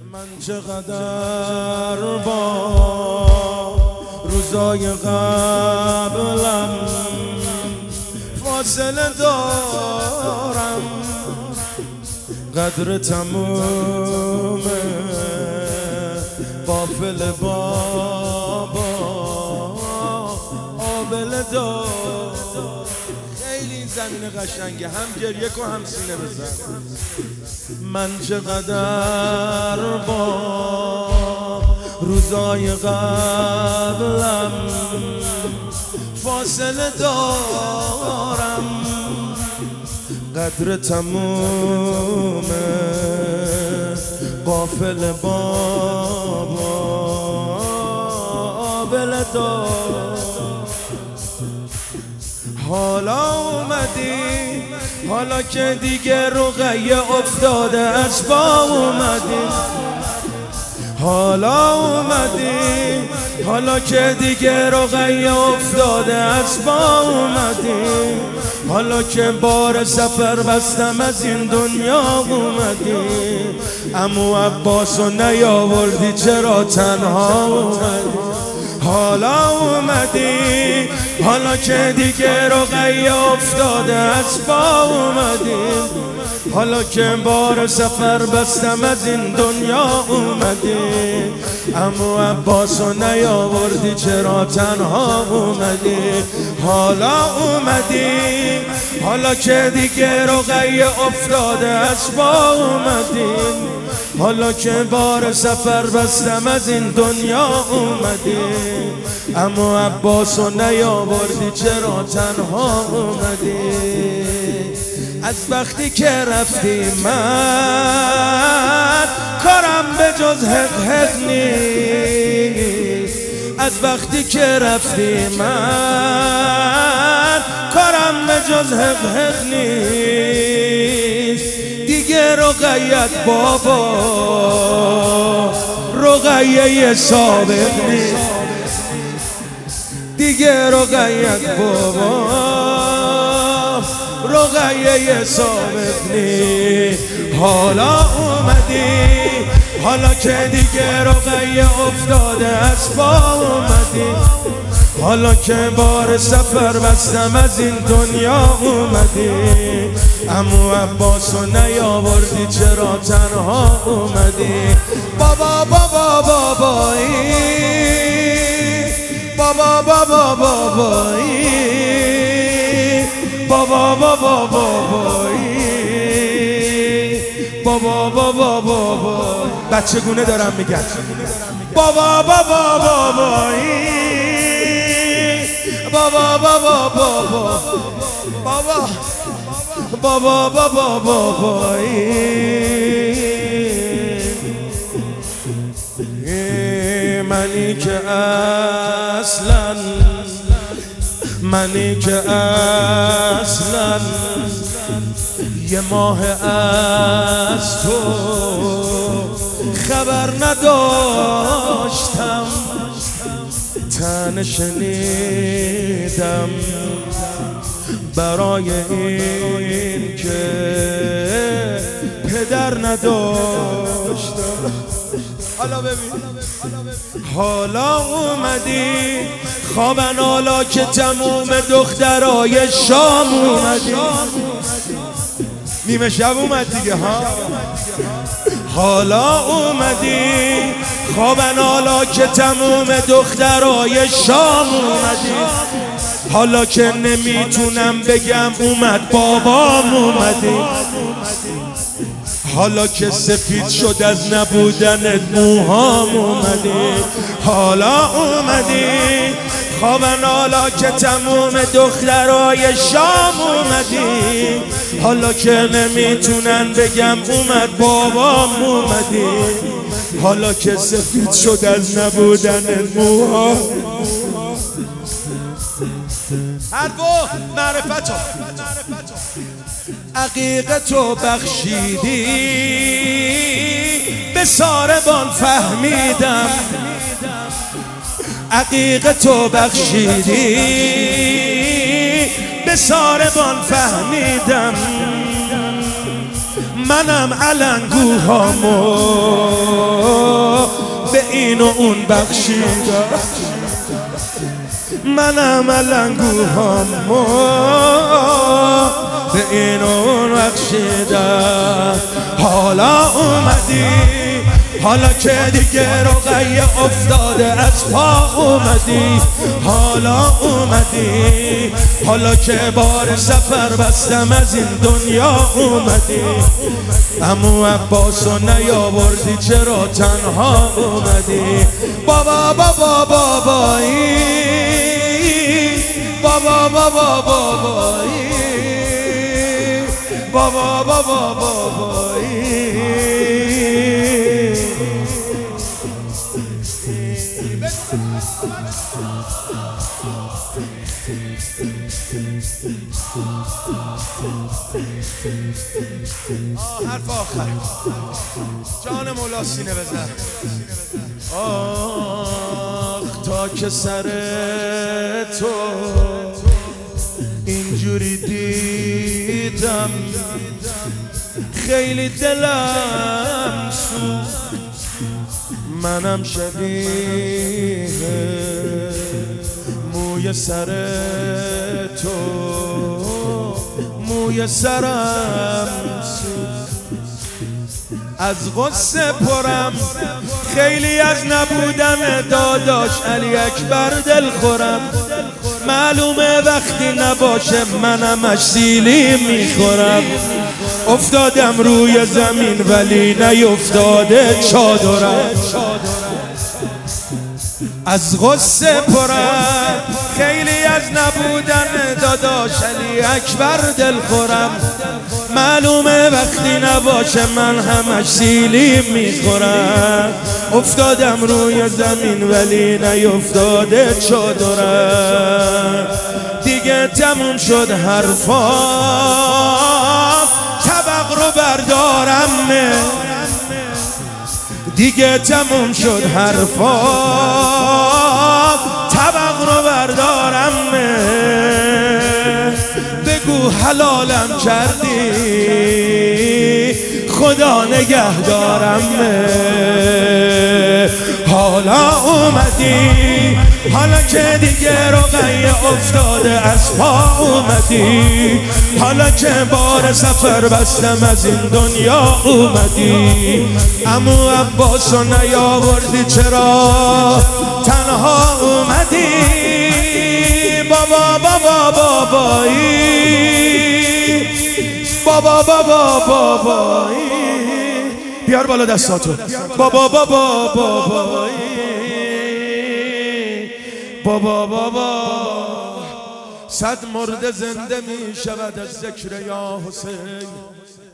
من چقدر با روزای قبلم فاصله دارم، قدر تموم قافل بابا آبله دار. خیلی این زمین قشنگه، هم گریه کن هم سینه بزن. من چقدر با روزای قبلم فاصله دارم، قدر تموم قافل بابا آبله دار. حالا اومدی، حالا که دیگه رقیه افتاده از با اومدی. حالا اومدی، حالا که دیگه رقیه افتاده از با اومدی. حالا که بار سفر بستم از این دنیا اومدی. عمو عباسو نیاوردی چرا تنها اومدی. حالا اومدی، حالا که دیگه رقیه افتاده از با اومدی. حالا که بار سفر بستم از این دنیا اومدی. عمو عباسو نیاوردی چرا تنها اومدی. حالا اومدی، حالا که دیگه رقیه افتاده از با اومدی. حالا که بار سفر بستم از این دنیا اومدی. عمو عباسو نیاوردی چرا تنها اومدی. از وقتی که رفتی من کارم به جز حق نیست. از وقتی که رفتی من کارم به جز حق نیست. دیگه رقیت بابا رقیه سابق نیست. دیگه رقیت بابا رقیه سابق نیست. حالا اومدی، حالا که دیگه رقیه افتاده از با اومدی. حالا که بار سفر بستم از این دنیا اومدی. عمو عباسو نیاوردی چرا تنها اومدی. بابا بابا بابایی، بابا بابا بابایی، بابا بابا بابایی، بابا بابا بابا. بچه گونه دارم میگن بابا بابا بابایی، بابا بابا بابا، بابا بابا بابا بابایی. منی که اصلا، منی که اصلا یه ماه از تو خبر نداشتم. تن شنیدم برای این که پدر نداشتم. حالا ببین، حالا اومدی خوابن، حالا که تموم دخترای شام اومدی. نیمه شب اومد دیگه ها. حالا اومدی خوابن، حالا که تموم دخترای شام اومدی. حالا که نمیتونم بگم اومد بابام اومدی. حالا که سفید شد از نبودن موهام اومدی. حالا اومدی خوابن، حالا که تموم دخترای شام اومدی. حالا که نمیتونن بگم اومد بابام اومدی. حالا که سفید شد از نبودن موهام. حرفو معرفتو عقیقه تو بخشیدی به ساربان فهمیدم. عقیقه تو بخشیدی به ساربان فهمیدم. منم علنگوهامو این و اون بخشیدم، منم علنگوهامو به این و اون بخشیدم. حالا اومدی، حالا که دیگه رقیه افتاده از پا اومدی، حالا اومدی، حالا که بار سفر بستم از این دنیا اومدی. عمو عباسو نیاوردی چرا تنها اومدی؟ بابا بابا بابایی، بابا بابا بابایی، بابا بابا بابایی. حرف آخر جان مولا سینه بزن. آخ تا که سر تو اینجوری دیدم خیلی دلم سوخت، منم شبیه موی سر تو، موی سرم سوخت. از غصه پرم خیلی از نبودن داداش علی اکبر دل خورم، معلومه وقتی نباشه منمش سیلی میخورم. افتادم روی زمین ولی نیفتاده چادرم، از غصه پرم خیلی از نبودن داداش علی اکبر دل خورم، معلومه وقتی نباشه من همش سیلی میخورم. افتادم روی زمین ولی نیفتاده چادرم، دیگه تموم شد حرفا طبق رو بردارم، دیگه تموم شد حرفا طبق رو بردارم. بگو حلالم کردی خدا نگهدارم. حالا اومدی، حالا که دیگه رقیه افتاده از پا اومدی، حالا که بار سفر بستم از این دنیا اومدی. عمو عباسو نیاوردی چرا تنها اومدی؟ بابا بابا بابایی، بابا بابا بابایی. بیار بالا دستاتو. بابا بابا بابایی، بابا بابا. صد مرده زنده می شود از ذکر یا حسین.